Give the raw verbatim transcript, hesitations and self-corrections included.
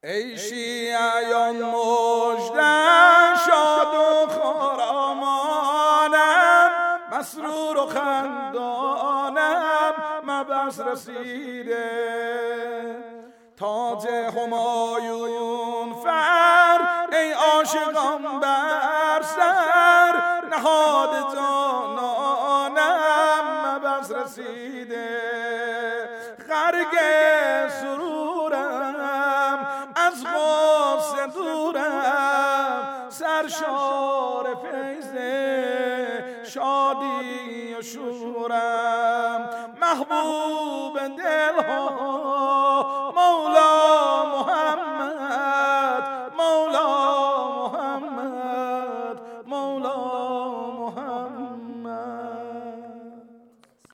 ای شیعیان مژده شاد و خرامانم، مسرور و خندانم، مبعث رسیده. تاج همایون فر ای عاشقان بر سر، نهاد جانانم، مبعث رسیده. غرق سرورم از غصه دورم، سرشار فیض شادی و شورم. محبوب دلها مولا